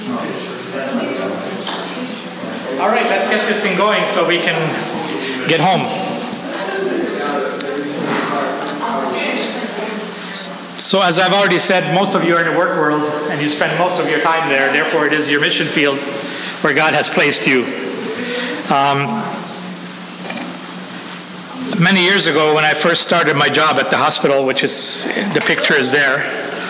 All right, let's get this thing going so we can get home. So as I've already said, most of you are in the work world and you spend most of your time there. Therefore, it is your mission field where God has placed you. Many years ago, when I first started my job at the hospital, which is, the picture is there,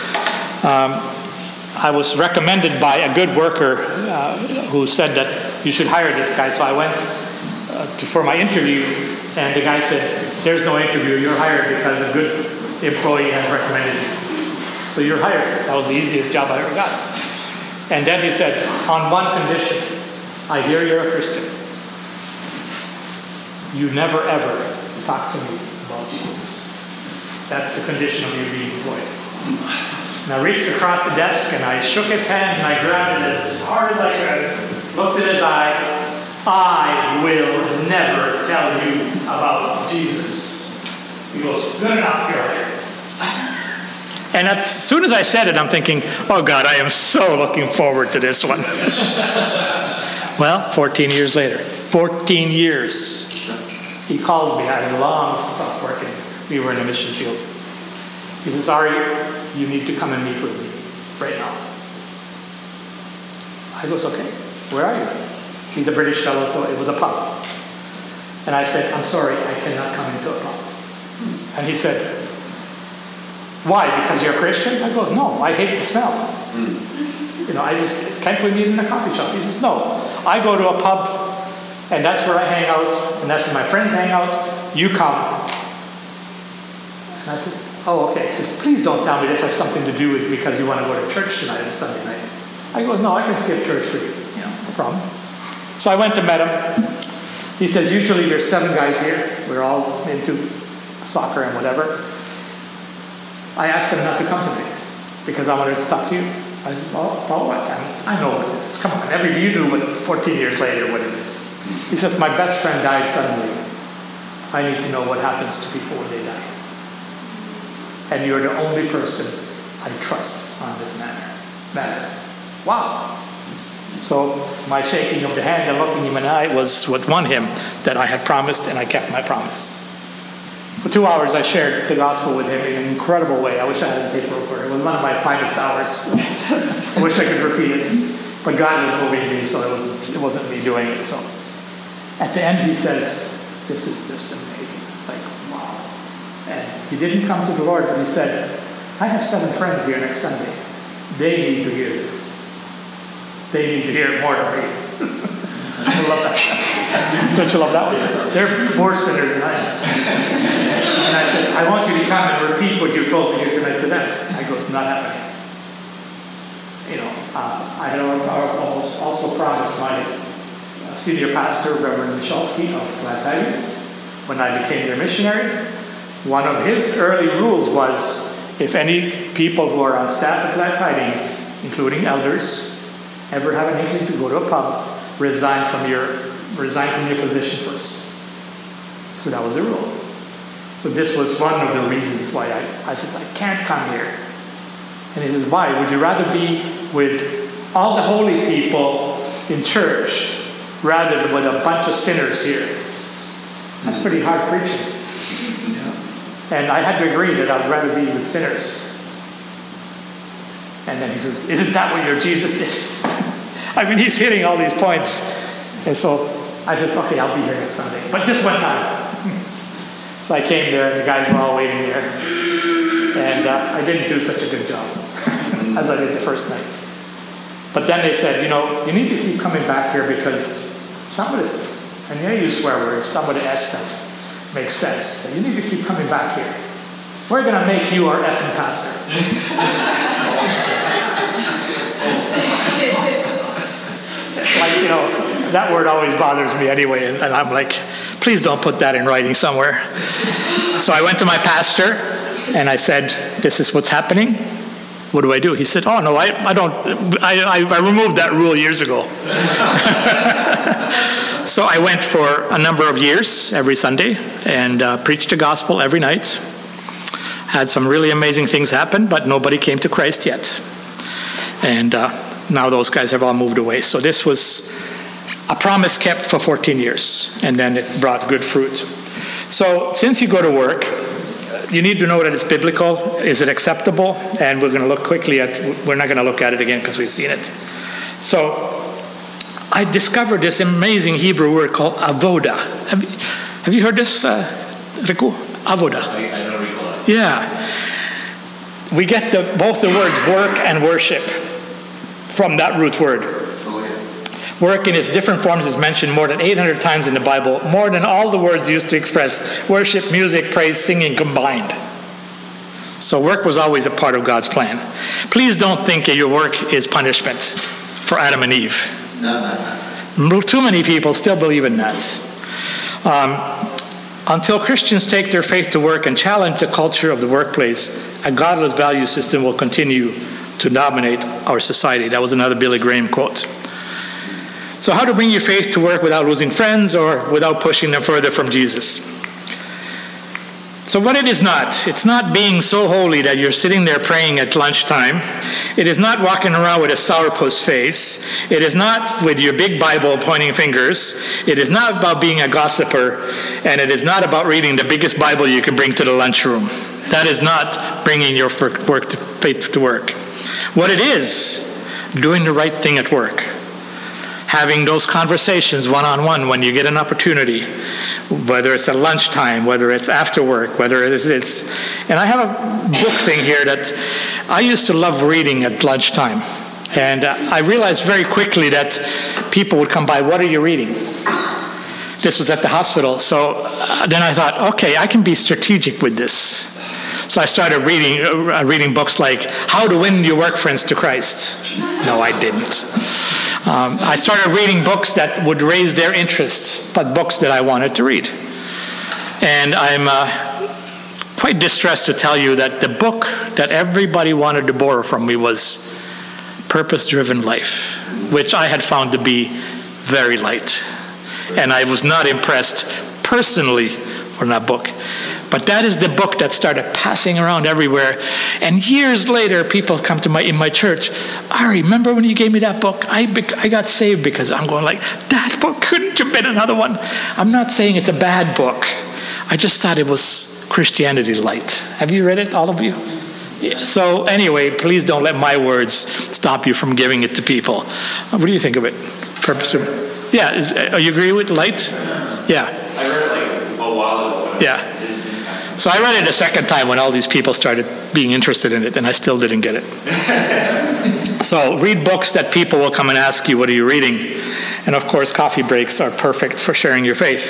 I was recommended by a good worker who said that you should hire this guy. So I went for my interview, and the guy said, "There's no interview, you're hired because a good employee has recommended you. So you're hired." That was the easiest job I ever got. And then he said, "On one condition, I hear you're a Christian. You never ever talk to me about Jesus. That's the condition of you being employed." And I reached across the desk and I shook his hand and I grabbed it as hard as I could, looked at his eye. "I will never tell you about Jesus." He goes, "Good enough, you're hired." And as soon as I said it, I'm thinking, oh God, I am so looking forward to this one. Well, 14 years later, 14 years, he calls me. I had long stopped working. We were in a mission field. He says, "Ari, you need to come and meet with me right now." I goes, "Okay, where are you?" He's a British fellow, so it was a pub. And I said, "I'm sorry, I cannot come into a pub." And he said, "Why? Because you're a Christian?" I goes, "No, I hate the smell. Can't we meet in a coffee shop?" He says, "No, I go to a pub, and that's where I hang out, and that's where my friends hang out. You come." And I says, "Oh, okay." He says, "Please don't tell me this has something to do with because you want to go to church tonight on Sunday night." I goes, "No, I can skip church for you. No problem." So I went to meet him. He says, "Usually there's 7 guys here. We're all into soccer and whatever. I asked them not to come tonight because I wanted to talk to you." I said, "Well, what? I know what this is. Come on, you knew what 14 years later what it is." He says, "My best friend died suddenly. I need to know what happens to people when they die. And you're the only person I trust on this matter." Wow. So my shaking of the hand and looking him in the eye was what won him, that I had promised and I kept my promise. For 2 hours I shared the gospel with him in an incredible way. I wish I had a tape recorder. It was one of my finest hours. I wish I could repeat it. But God was moving me, so it wasn't me doing it. So at the end he says, "This is just amazing." Like, wow. And he didn't come to the Lord, but he said, "I have 7 friends here next Sunday. They need to hear this. They need to hear it more than me." I love that. Don't you love that one? They're more sinners than I am. And I said, "I want you to come and repeat what you told me here tonight to them." I goes, "Not happening." I had also promised my senior pastor, Reverend Michalski of Glad Tidings, when I became their missionary, one of his early rules was, if any people who are on staff at Glad Tidings, including elders, ever have an inkling to go to a pub, resign from your position first. So that was the rule. So this was one of the reasons why I said, "I can't come here." And he says, "Why? Would you rather be with all the holy people in church rather than with a bunch of sinners here?" That's pretty hard preaching. And I had to agree that I would rather be with sinners. And then he says, "Isn't that what your Jesus did?" He's hitting all these points. And so I said, "Okay, I'll be here next Sunday. But just one time." So I came there, and the guys were all waiting there. And I didn't do such a good job as I did the first night. But then they said, "You need to keep coming back here because some of this," and they use swear words, some of the S stuff makes sense. So you need to keep coming back here. We're going to make you our effing pastor. That word always bothers me anyway, and I'm like, please don't put that in writing somewhere. So I went to my pastor, and I said, "This is what's happening. What do I do?" He said, "Oh, no, I don't. I removed that rule years ago." So I went for a number of years, every Sunday, and preached the gospel every night. Had some really amazing things happen, but nobody came to Christ yet. And now those guys have all moved away. So this was a promise kept for 14 years, and then it brought good fruit. So since you go to work, you need to know that it's biblical. Is it acceptable? And we're going to look quickly we're not going to look at it again because we've seen it. So I discovered this amazing Hebrew word called avoda. Have you heard this, Riku? Avoda. I don't recall it. Yeah. We get both the words work and worship from that root word. Work in its different forms is mentioned more than 800 times in the Bible, more than all the words used to express worship, music, praise, singing combined. So work was always a part of God's plan. Please don't think that your work is punishment for Adam and Eve. Too many people still believe in that. Until Christians take their faith to work and challenge the culture of the workplace, a godless value system will continue to dominate our society. That was another Billy Graham quote. So how to bring your faith to work without losing friends or without pushing them further from Jesus? So what it is not, it's not being so holy that you're sitting there praying at lunchtime. It is not walking around with a sourpuss face. It is not with your big Bible pointing fingers. It is not about being a gossiper. And it is not about reading the biggest Bible you can bring to the lunchroom. That is not bringing your faith to work. What it is, doing the right thing at work. Having those conversations one-on-one when you get an opportunity, whether it's at lunchtime, whether it's after work, whether it's... And I have a book thing here that I used to love reading at lunchtime. And I realized very quickly that people would come by, what are you reading? This was at the hospital. So then I thought, okay, I can be strategic with this. So I started reading books like How to Win Your Work Friends to Christ. No, I didn't. I started reading books that would raise their interest, but books that I wanted to read. And I'm quite distressed to tell you that the book that everybody wanted to borrow from me was Purpose-Driven Life, which I had found to be very light. And I was not impressed personally from that book. But that is the book that started passing around everywhere. And years later, people come to in my church, Ari, remember when you gave me that book? I got saved because I'm going like, that book couldn't have been another one. I'm not saying it's a bad book. I just thought it was Christianity light. Have you read it, all of you? Yeah. So anyway, please don't let my words stop you from giving it to people. What do you think of it? Purpose? Yeah, you agree with light? Yeah. I read it like a while ago. Yeah. So I read it a second time when all these people started being interested in it, and I still didn't get it. So read books that people will come and ask you, what are you reading? And of course, coffee breaks are perfect for sharing your faith.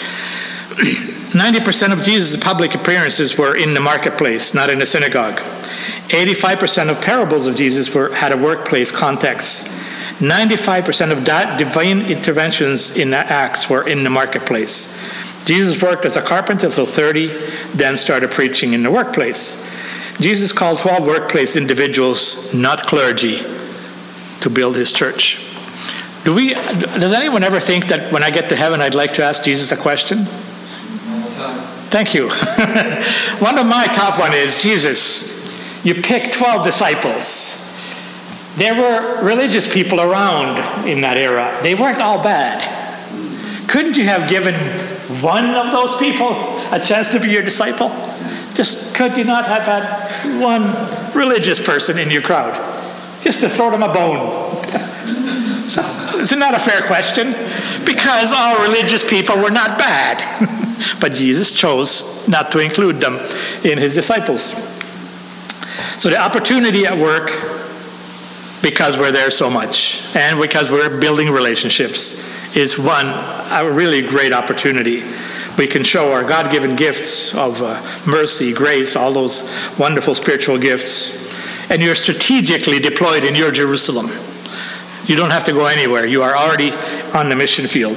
90% of Jesus' public appearances were in the marketplace, not in the synagogue. 85% of parables of Jesus had a workplace context. 95% of divine interventions in Acts were in the marketplace. Jesus worked as a carpenter until 30, then started preaching in the workplace. Jesus called 12 workplace individuals, not clergy, to build his church. Does anyone ever think that when I get to heaven, I'd like to ask Jesus a question? Thank you. One of my top one is, Jesus, you picked 12 disciples. There were religious people around in that era. They weren't all bad. Couldn't you have given one of those people a chance to be your disciple? Just could you not have had one religious person in your crowd? Just to throw them a bone. Isn't that a fair question? Because all religious people were not bad. But Jesus chose not to include them in his disciples. So the opportunity at work, because we're there so much, and because we're building relationships, is a really great opportunity. We can show our God-given gifts of mercy, grace, all those wonderful spiritual gifts. And you're strategically deployed in your Jerusalem. You don't have to go anywhere. You are already on the mission field.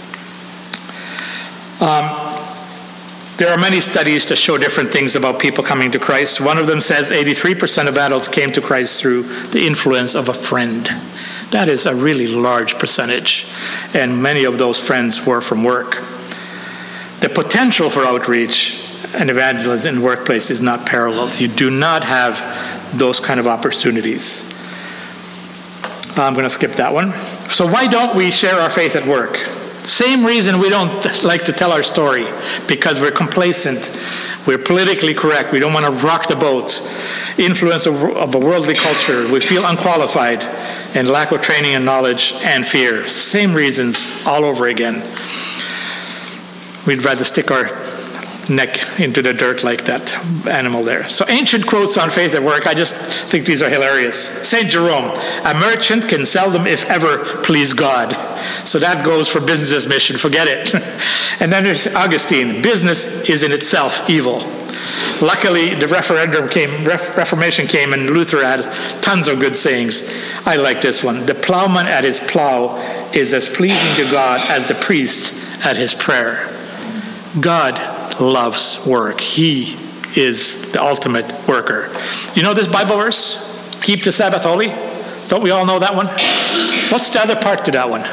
There are many studies to show different things about people coming to Christ. One of them says 83% of adults came to Christ through the influence of a friend. That is a really large percentage, and many of those friends were from work. The potential for outreach and evangelism in the workplace is not paralleled. You do not have those kind of opportunities. I'm going to skip that one. So why don't we share our faith at work? Same reason we don't like to tell our story, because we're complacent, we're politically correct, we don't want to rock the boat, influence of a worldly culture, we feel unqualified, and lack of training and knowledge and fear. Same reasons all over again. We'd rather stick our neck into the dirt like that animal there. So ancient quotes on faith at work, I just think these are hilarious. St. Jerome, a merchant can seldom, if ever, please God. So that goes for business's mission, forget it. And then there's Augustine, business is in itself evil. Luckily, the Reformation came, and Luther had tons of good sayings. I like this one. The plowman at his plow is as pleasing to God as the priest at his prayer. God loves work. He is the ultimate worker. You know this Bible verse? Keep the Sabbath holy. Don't we all know that one? What's the other part to that one?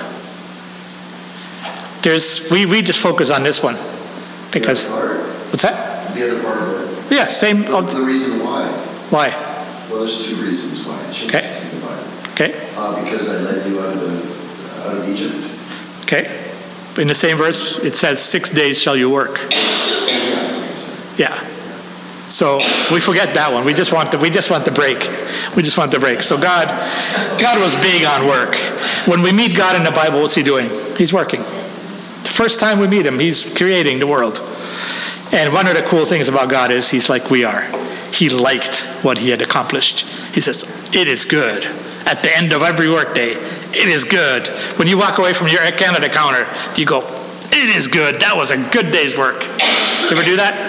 We just focus on this one because what's that? The other part of it. Yeah, same. The reason why. Why? Well, there's two reasons why it changes in the Bible. Okay. Because I led you out of Egypt. Okay. In the same verse, it says 6 days shall you work. Yeah. So we forget that one. We just want the break. We just want the break. So God was big on work. When we meet God in the Bible, what's he doing? He's working. The first time we meet him, he's creating the world. And one of the cool things about God is he's like we are. He liked what he had accomplished. He says, it is good. At the end of every workday, it is good. When you walk away from your Air Canada counter, you go, it is good. That was a good day's work. You ever do that?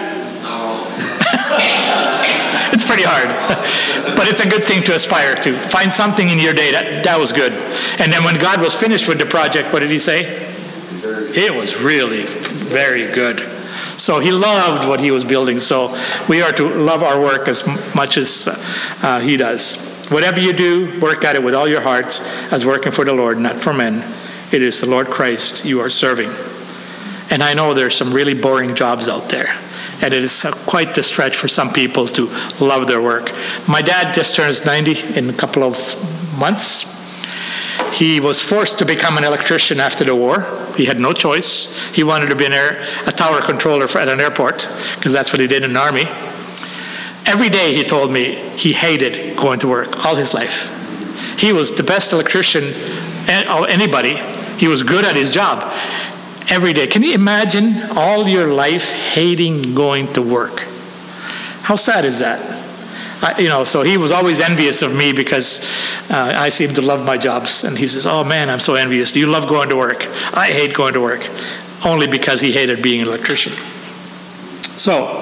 It's pretty hard. But it's a good thing to aspire to. Find something in your day that was good. And then when God was finished with the project, what did he say? It was really very good. So he loved what he was building. So we are to love our work as much as he does. Whatever you do, work at it with all your heart as working for the Lord, not for men. It is the Lord Christ you are serving. And I know there's some really boring jobs out there. And it is quite the stretch for some people to love their work. My dad just turns 90 in a couple of months. He was forced to become an electrician after the war. He had no choice. He wanted to be a tower controller at an airport, because that's what he did in the army. Every day, he told me, he hated going to work all his life. He was the best electrician of anybody. He was good at his job. Every day. Can you imagine all your life hating going to work? How sad is that? So he was always envious of me because I seem to love my jobs. And he says, oh man, I'm so envious. You love going to work. I hate going to work. Only because he hated being an electrician. So,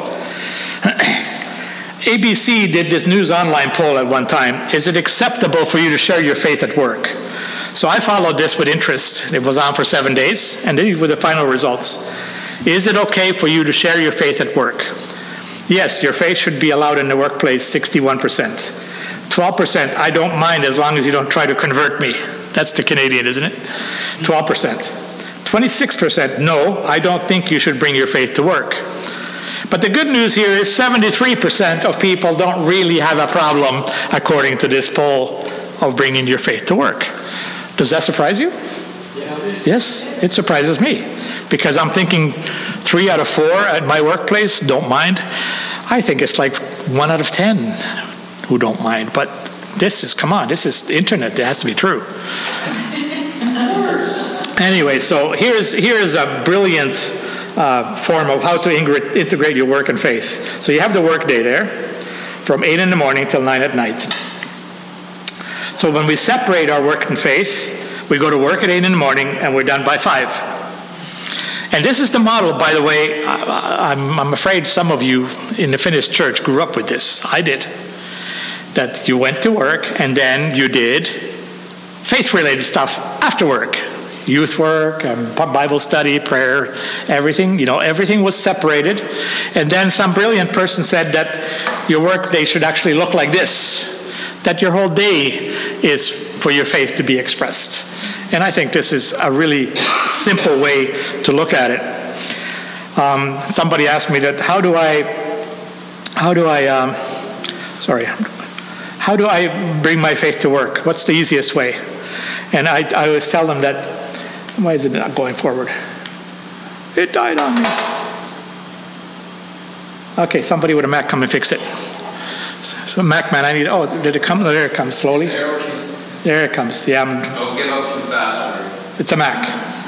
ABC did this News Online poll at one time. Is it acceptable for you to share your faith at work? So I followed this with interest. It was on for 7 days, and these were the final results. Is it okay for you to share your faith at work? Yes, your faith should be allowed in the workplace, 61%. 12%, I don't mind as long as you don't try to convert me. That's the Canadian, isn't it? 12%. 26%, no, I don't think you should bring your faith to work. But the good news here is 73% of people don't really have a problem, according to this poll, of bringing your faith to work. Does that surprise you? Yes, it surprises me. Because I'm thinking 3 out of 4 at my workplace don't mind. I think it's like 1 out of 10 who don't mind. But this is the internet. It has to be true. Anyway, so here's a brilliant form of how to integrate your work and faith. So you have the work day there from 8 in the morning till 9 at night. So when we separate our work and faith, we go to work at 8 in the morning and we're done by 5. And this is the model, by the way. I'm afraid some of you in the Finnish church grew up with this. I did. That you went to work and then you did faith-related stuff after work. Youth work, Bible study, prayer, everything. Everything was separated. And then some brilliant person said that your work day should actually look like this. That your whole day is for your faith to be expressed. And I think this is a really simple way to look at it. Somebody asked me that, how do I bring my faith to work? What's the easiest way? And I always tell them that, why is it not going forward? It died on me. Okay, somebody with a Mac come and fix it. So Mac man, I need, oh, did it come? Oh, there it comes, slowly. There it comes. Yeah. Don't give up too fast. It's a Mac.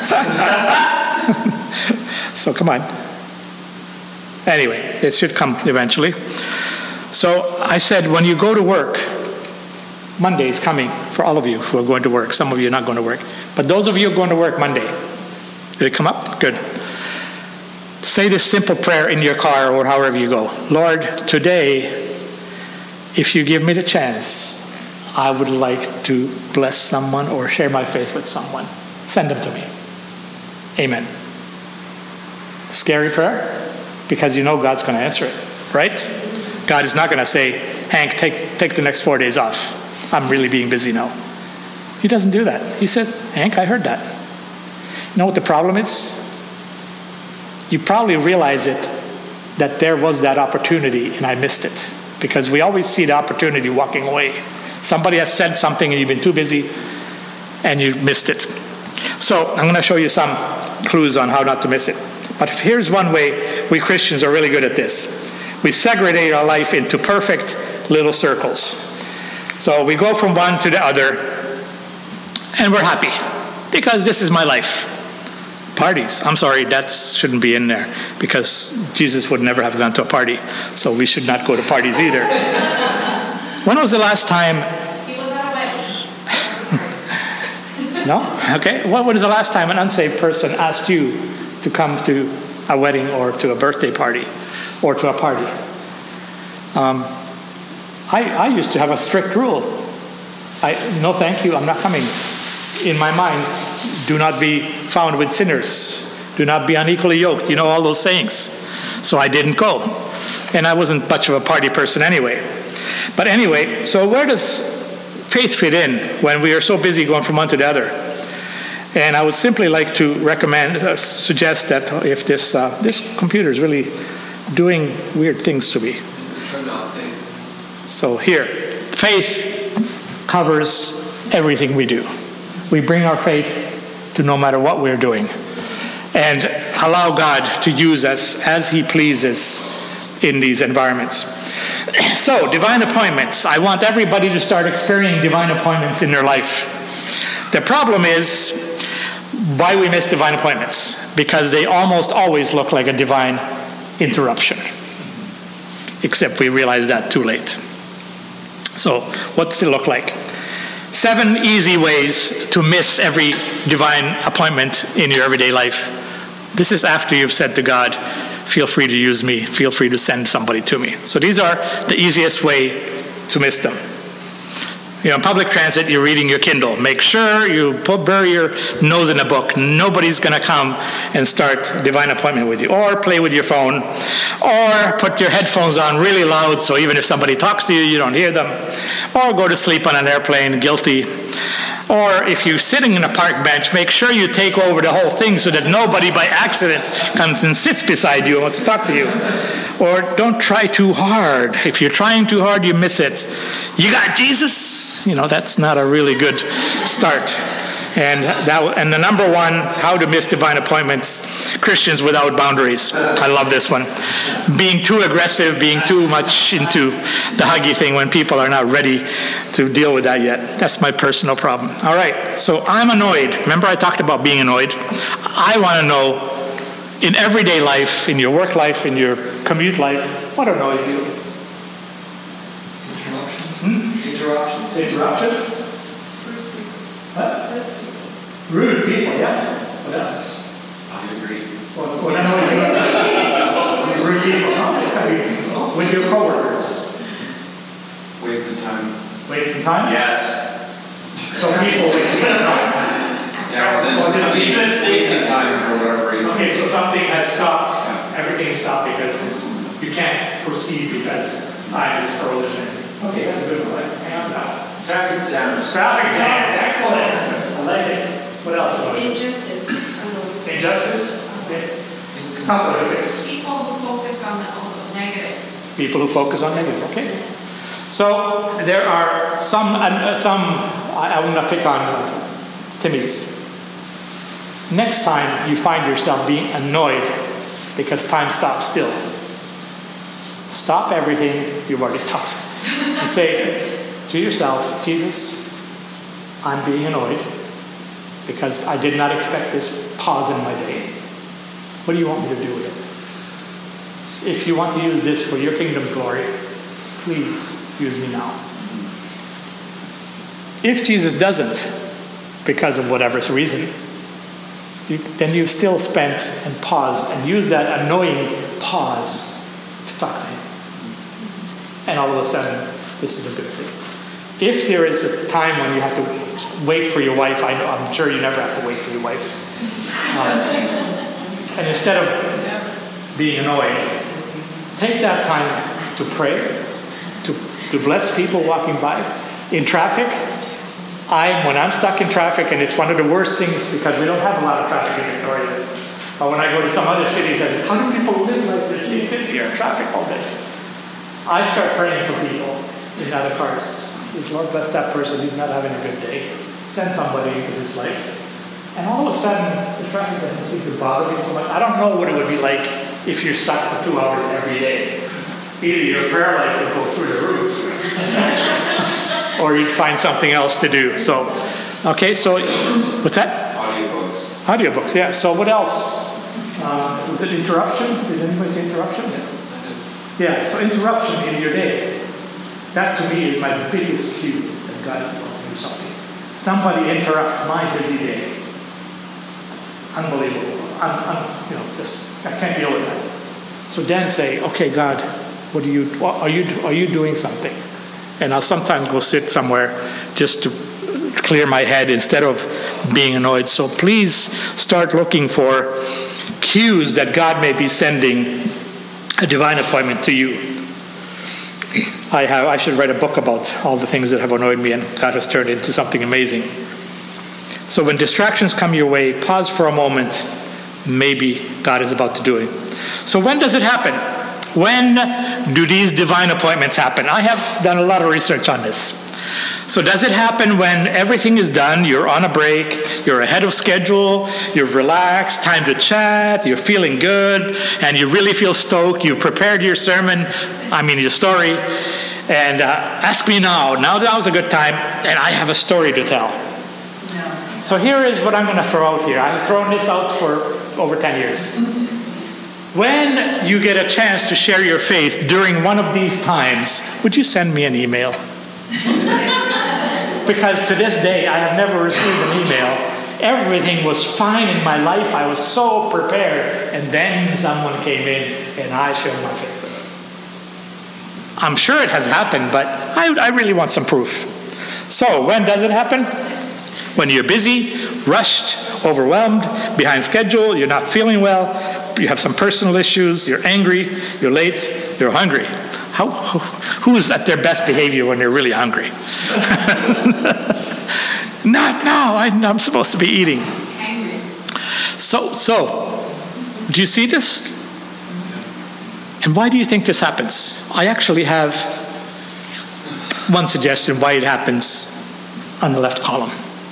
So come on. Anyway, it should come eventually. So I said, when you go to work, Monday is coming for all of you who are going to work. Some of you are not going to work. But those of you who are going to work Monday, did it come up? Good. Say this simple prayer in your car or however you go. Lord, today, if you give me the chance, I would like to bless someone or share my faith with someone. Send them to me. Amen. Scary prayer? Because you know God's going to answer it, right? God is not going to say, Hank, take the next 4 days off. I'm really being busy now. He doesn't do that. He says, Hank, I heard that. You know what the problem is? You probably realize it, that there was that opportunity and I missed it. Because we always see the opportunity walking away. Somebody has said something and you've been too busy and you missed it. So I'm going to show you some clues on how not to miss it. But here's one way we Christians are really good at this. We segregate our life into perfect little circles. So we go from one to the other and we're happy because this is my life. Parties, I'm sorry, that shouldn't be in there because Jesus would never have gone to a party. So we should not go to parties either. When was the last time? He was at a wedding. No? Okay. When was the last time an unsaved person asked you to come to a wedding or to a birthday party or to a party? I used to have a strict rule. No, thank you, I'm not coming. In my mind, do not be found with sinners. Do not be unequally yoked. You know all those sayings. So I didn't go. And I wasn't much of a party person anyway. But anyway, so where does faith fit in when we are so busy going from one to the other? And I would simply like to suggest that if this computer is really doing weird things to me. So here, faith covers everything we do. We bring our faith to no matter what we're doing and allow God to use us as He pleases in these environments. So, divine appointments. I want everybody to start experiencing divine appointments in their life. The problem is why we miss divine appointments. Because they almost always look like a divine interruption. Except we realize that too late. So, what's it look like? 7 easy ways to miss every divine appointment in your everyday life. This is after you've said to God, feel free to use me, feel free to send somebody to me. So these are the easiest way to miss them. You know, in public transit, you're reading your Kindle. Make sure you bury your nose in a book. Nobody's going to come and start divine appointment with you. Or play with your phone. Or put your headphones on really loud so even if somebody talks to you, you don't hear them. Or go to sleep on an airplane, guilty. Or if you're sitting in a park bench, make sure you take over the whole thing so that nobody by accident comes and sits beside you and wants to talk to you. Or don't try too hard. If you're trying too hard, you miss it. You got Jesus? You know, that's not a really good start. And the number one, how to miss divine appointments, Christians without boundaries. I love this one. Being too aggressive, being too much into the huggy thing when people are not ready to deal with that yet. That's my personal problem. All right, so I'm annoyed. Remember I talked about being annoyed? I want to know, in everyday life, in your work life, in your commute life, what annoys you? Interruptions. Interruptions? What? Rude people, yeah. What else? I agree. What annoys you? Rude people, no? It's gotta be with your coworkers. Wasted time. Wasting time? Yes. So people wasting time. Wasting time for whatever reason. Okay, so something has stopped. Everything stopped because you can't proceed because time is frozen. Okay, that's a good one. Hang on now. Traffic jams. Traffic jams, excellent. I like it. What else? Injustice. Injustice? Okay. Tough to fix. People who focus on the negative. People who focus on negative, okay. So there are some I will not pick on Timmy's. Next time you find yourself being annoyed because time stops still, stop everything you've already stopped and say to yourself, Jesus, I'm being annoyed because I did not expect this pause in my day. What do you want me to do with it? If you want to use this for your kingdom's glory, please use me now. If Jesus doesn't, because of whatever reason, then you've still spent and paused and used that annoying pause to talk to him. And all of a sudden, this is a good thing. If there is a time when you have to wait for your wife, I'm sure you never have to wait for your wife. And instead of being annoyed, take that time to pray, to bless people walking by. In traffic, when I'm stuck in traffic, and it's one of the worst things because we don't have a lot of traffic in Victoria. But when I go to some other cities, I say, how do people live like this? They sit here in traffic all day. I start praying for people in other cars. Please, Lord, bless that person. He's not having a good day. Send somebody into his life. And all of a sudden, the traffic doesn't seem to bother me so much. I don't know what it would be like if you're stuck for 2 hours every day. Either your prayer life would go through the roof, or you'd find something else to do. So, okay, so, what's that? Audiobooks. Audiobooks, yeah. So what else? Was it interruption? Did anybody say interruption? Yeah, so interruption in your day. That to me is my biggest cue that God is about to do something. Somebody interrupts my busy day. It's unbelievable. I can't deal with that. So then say, okay, God, are you doing something? And I'll sometimes go sit somewhere just to clear my head instead of being annoyed. So please start looking for cues that God may be sending a divine appointment to you. I should write a book about all the things that have annoyed me, and God has turned into something amazing. So when distractions come your way, pause for a moment. Maybe God is about to do it. So when does it happen? When do these divine appointments happen? I have done a lot of research on this. So does it happen when everything is done, you're on a break, you're ahead of schedule, you're relaxed, time to chat, you're feeling good, and you really feel stoked, you've prepared your sermon, your story, and ask me now. Now's a good time, and I have a story to tell. No. So here is what I'm going to throw out here. I've thrown this out for over 10 years. When you get a chance to share your faith during one of these times, would you send me an email? Because to this day, I have never received an email. Everything was fine in my life. I was so prepared. And then someone came in and I shared my faith with them. I'm sure it has happened, but I really want some proof. So when does it happen? When you're busy, rushed, overwhelmed, behind schedule, you're not feeling well, you have some personal issues, you're angry, you're late, you're hungry. Who's at their best behavior when they're really hungry? Not now. I'm supposed to be eating. Angry. So, do you see this? And why do you think this happens? I actually have one suggestion why it happens on the left column.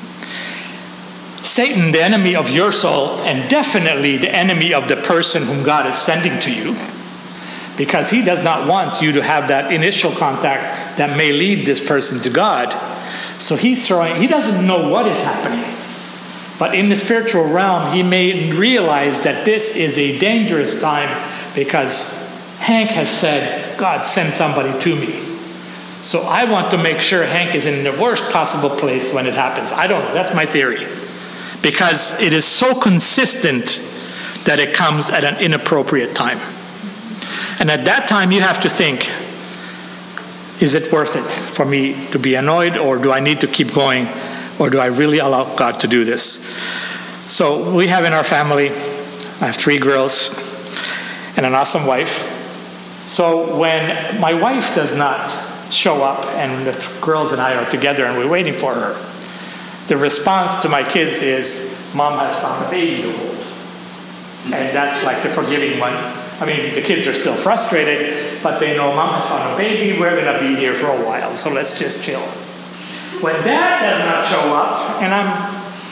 Satan, the enemy of your soul, and definitely the enemy of the person whom God is sending to you, because he does not want you to have that initial contact that may lead this person to God. So he doesn't know what is happening. But in the spiritual realm, he may realize that this is a dangerous time because Hank has said, God, send somebody to me. So I want to make sure Hank is in the worst possible place when it happens. I don't know. That's my theory. Because it is so consistent that it comes at an inappropriate time. And at that time, you have to think, is it worth it for me to be annoyed, or do I need to keep going, or do I really allow God to do this? So we have in our family, I have 3 girls and an awesome wife. So when my wife does not show up and the girls and I are together and we're waiting for her, the response to my kids is, Mom has found a baby to hold. And that's like the forgiving one. The kids are still frustrated, but they know Mom has found a baby, we're going to be here for a while, so let's just chill. When Dad does not show up, and I'm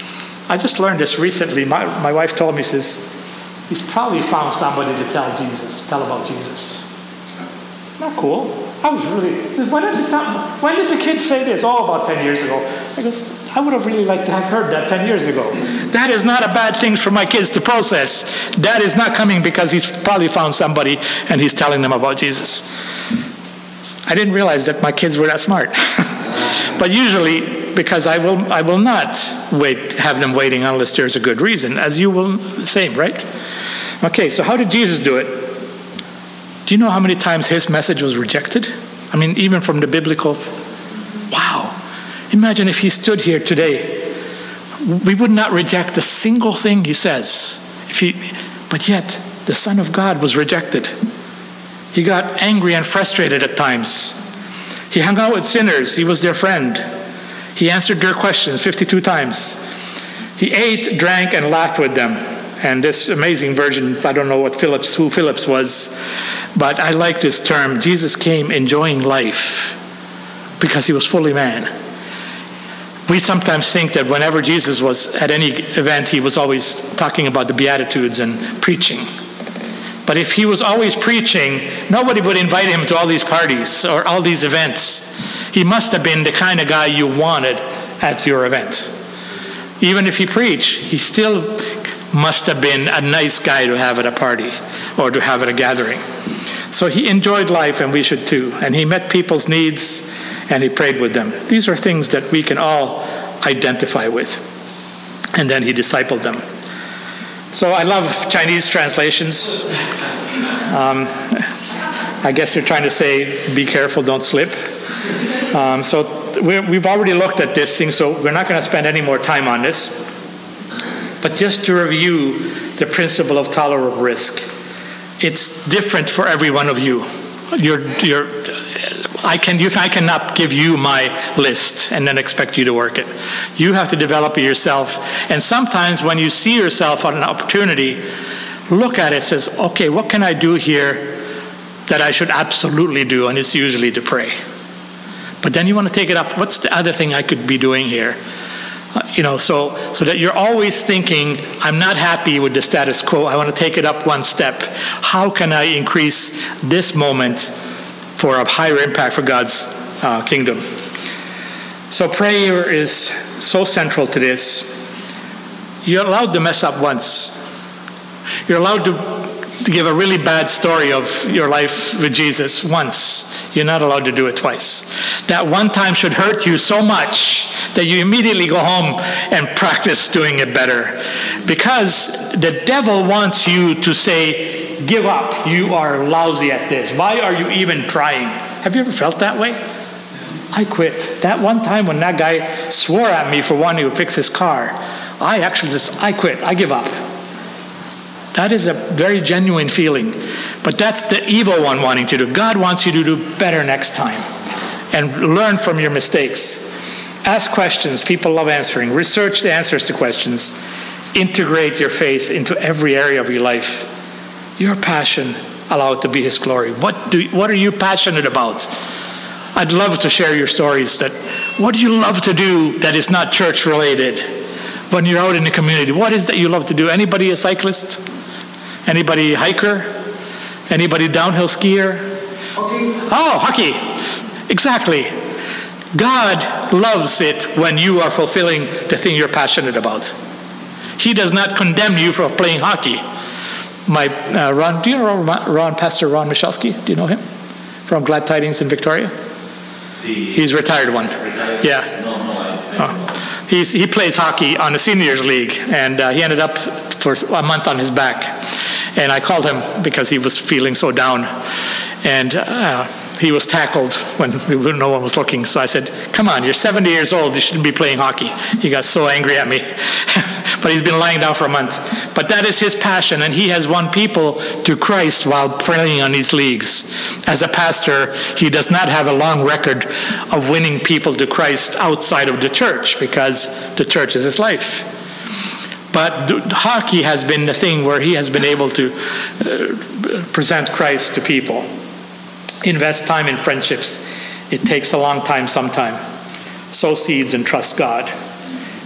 I just learned this recently. My wife told me, says, he's probably found somebody to tell about Jesus. Not cool. I was really, when did the kids say this? Oh, about 10 years ago. I goes, I would have really liked to have heard that 10 years ago. That is not a bad thing for my kids to process. Dad is not coming because he's probably found somebody and he's telling them about Jesus. I didn't realize that my kids were that smart. But usually, because I will not have them waiting unless there's a good reason, as you will same, right? Okay, so how did Jesus do it? Do you know how many times his message was rejected? I mean, even from the biblical, wow. Imagine if he stood here today. We would not reject a single thing he says. But yet, the Son of God was rejected. He got angry and frustrated at times. He hung out with sinners. He was their friend. He answered their questions 52 times. He ate, drank, and laughed with them. And this amazing version, I don't know who Phillips was, but I like this term. Jesus came enjoying life because he was fully man. We sometimes think that whenever Jesus was at any event, he was always talking about the Beatitudes and preaching. But if he was always preaching, nobody would invite him to all these parties or all these events. He must have been the kind of guy you wanted at your event. Even if he preached, he still must have been a nice guy to have at a party or to have at a gathering. So he enjoyed life, and we should too. And he met people's needs, and he prayed with them. These are things that we can all identify with. And then he discipled them. So I love Chinese translations. I guess you're trying to say, be careful, don't slip. So we've already looked at this thing, so we're not going to spend any more time on this. But just to review the principle of tolerable risk, it's different for every one of you. I cannot give you my list and then expect you to work it. You have to develop it yourself. And sometimes when you see yourself on an opportunity, look at it and says, okay, what can I do here that I should absolutely do? And it's usually to pray. But then you want to take it up. What's the other thing I could be doing here? So that you're always thinking, I'm not happy with the status quo. I want to take it up one step. How can I increase this moment for a higher impact for God's kingdom? So prayer is so central to this. You're allowed to mess up once. You're allowed to give a really bad story of your life with Jesus once. You're not allowed to do it twice. That one time should hurt you so much that you immediately go home and practice doing it better. Because the devil wants you to say, give up. You are lousy at this. Why are you even trying? Have you ever felt that way? I quit. That one time when that guy swore at me for wanting to fix his car, I quit. I give up. That is a very genuine feeling. But that's the evil one wanting to do. God wants you to do better next time. And learn from your mistakes. Ask questions. People love answering. Research the answers to questions. Integrate your faith into every area of your life. Your passion, allow it to be his glory. What are you passionate about? I'd love to share your stories. What do you love to do that is not church related? When you're out in the community, what is that you love to do? Anybody a cyclist? Anybody hiker? Anybody downhill skier? Hockey. Oh, hockey. Exactly. God loves it when you are fulfilling the thing you're passionate about. He does not condemn you for playing hockey. Ron, do you know Pastor Ron Michalski? Do you know him? From Glad Tidings in Victoria? He's a retired one. Yeah. No. He plays hockey on the seniors league, and he ended up for a month on his back. And I called him because he was feeling so down. And he was tackled when no one was looking. So I said, come on, you're 70 years old. You shouldn't be playing hockey. He got so angry at me. But he's been lying down for a month. But that is his passion, and he has won people to Christ while playing on these leagues. As a pastor, he does not have a long record of winning people to Christ outside of the church, because the church is his life. But hockey has been the thing where he has been able to present Christ to people. Invest time in friendships. It takes a long time sometime. Sow seeds and trust God.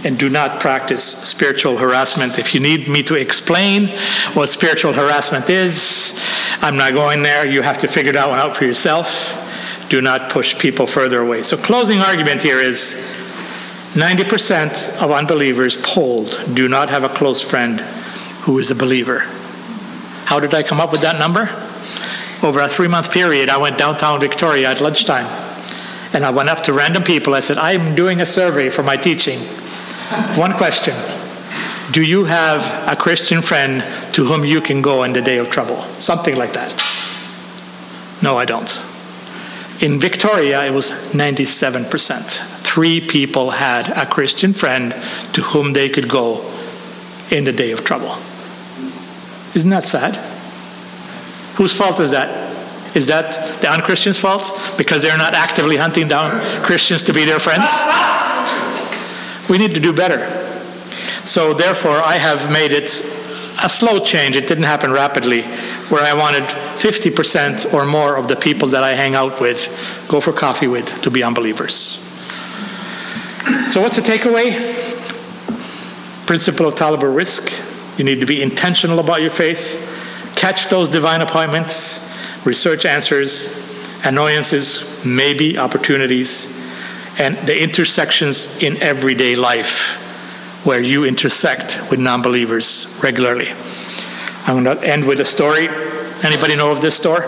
and do not practice spiritual harassment. If you need me to explain what spiritual harassment is, I'm not going there. You have to figure that one out for yourself. Do not push people further away. So closing argument here is 90% of unbelievers polled do not have a close friend who is a believer. How did I come up with that number? Over a 3-month period, I went downtown Victoria at lunchtime, and I went up to random people. I said, I'm doing a survey for my teaching. One question: do you have a Christian friend to whom you can go in the day of trouble? Something like that. No, I don't. In Victoria, it was 97%. 3 people had a Christian friend to whom they could go in the day of trouble. Isn't that sad? Whose fault is that? Is that the unchristians' fault? Because they're not actively hunting down Christians to be their friends? We need to do better. So therefore, I have made it a slow change. It didn't happen rapidly, where I wanted 50% or more of the people that I hang out with, go for coffee with, to be unbelievers. So what's the takeaway? Principle of tolerable risk. You need to be intentional about your faith. Catch those divine appointments. Research answers, annoyances, maybe opportunities, and the intersections in everyday life where you intersect with non-believers regularly. I'm going to end with a story. Anybody know of this story?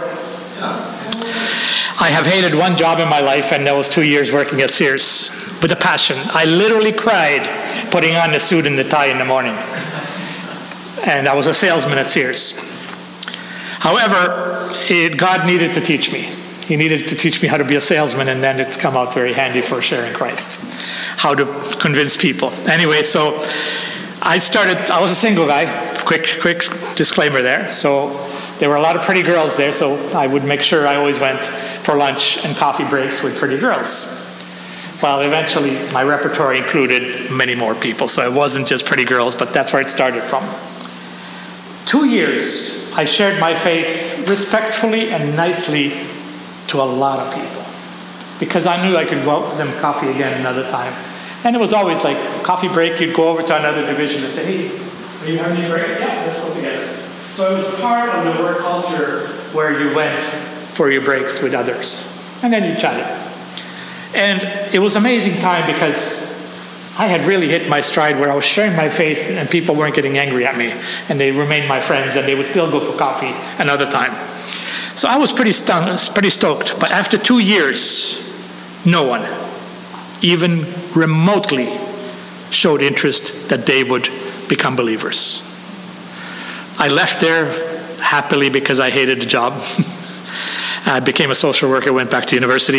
I have hated one job in my life, and that was 2 years working at Sears with a passion. I literally cried putting on the suit and the tie in the morning. And I was a salesman at Sears. However, God needed to teach me. He needed to teach me how to be a salesman, and then it's come out very handy for sharing Christ. How to convince people. Anyway, so I was a single guy. Quick disclaimer there. So there were a lot of pretty girls there, so I would make sure I always went for lunch and coffee breaks with pretty girls. Well, eventually my repertoire included many more people, so it wasn't just pretty girls, but that's where it started from. 2 years, I shared my faith respectfully and nicely to a lot of people, because I knew I could go out with them coffee again another time. And it was always like coffee break, you'd go over to another division and say, hey, are you having a break? Yeah, let's go together. So it was part of the work culture where you went for your breaks with others. And then you chatted. And it was an amazing time, because I had really hit my stride where I was sharing my faith and people weren't getting angry at me, and they remained my friends, and they would still go for coffee another time. So I was pretty stoked. But after 2 years, no one, even remotely, showed interest that they would become believers. I left there happily because I hated the job. I became a social worker, went back to university.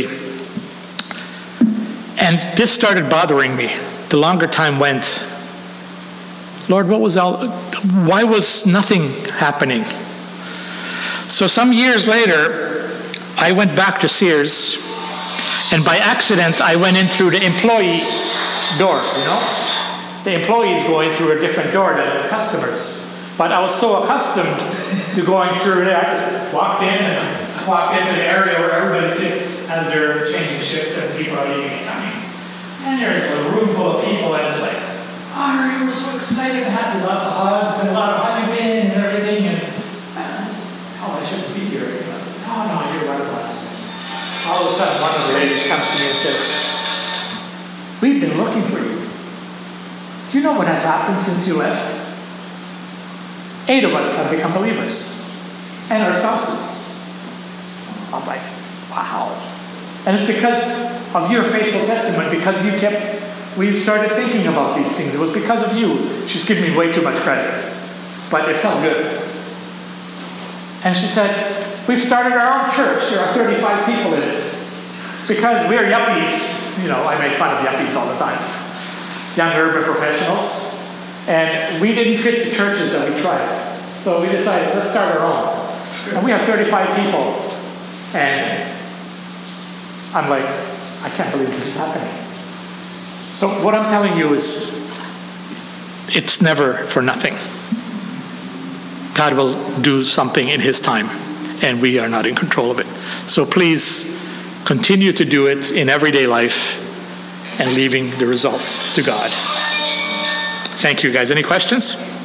And this started bothering me. The longer time went, Lord, why was nothing happening? So some years later, I went back to Sears, and by accident, I went in through the employee door, The employees go in through a different door than the customers. But I was so accustomed to going through there, I just walked into the area where everybody sits as they're changing shifts and people are leaving and coming. And there's a room full of people, and it's like, oh, we're so excited to have you, lots of hugs and a lot of hugging in and everything. And I shouldn't be here. No, you're right about this. All of a sudden, one of the ladies comes to me and says, we've been looking for you. Do you know what has happened since you left? 8 of us have become believers. And our spouses. I'm like, wow. And it's because of your faithful testimony, because we started thinking about these things. It was because of you. She's giving me way too much credit. But it felt good. And she said, we've started our own church. There are 35 people in it. Because we're yuppies. I make fun of yuppies all the time. Young urban professionals. And we didn't fit the churches that we tried. So we decided, let's start our own. And we have 35 people. And I'm like, I can't believe this is happening. So what I'm telling you is, it's never for nothing. God will do something in His time, and we are not in control of it. So please continue to do it in everyday life and leaving the results to God. Thank you, guys. Any questions?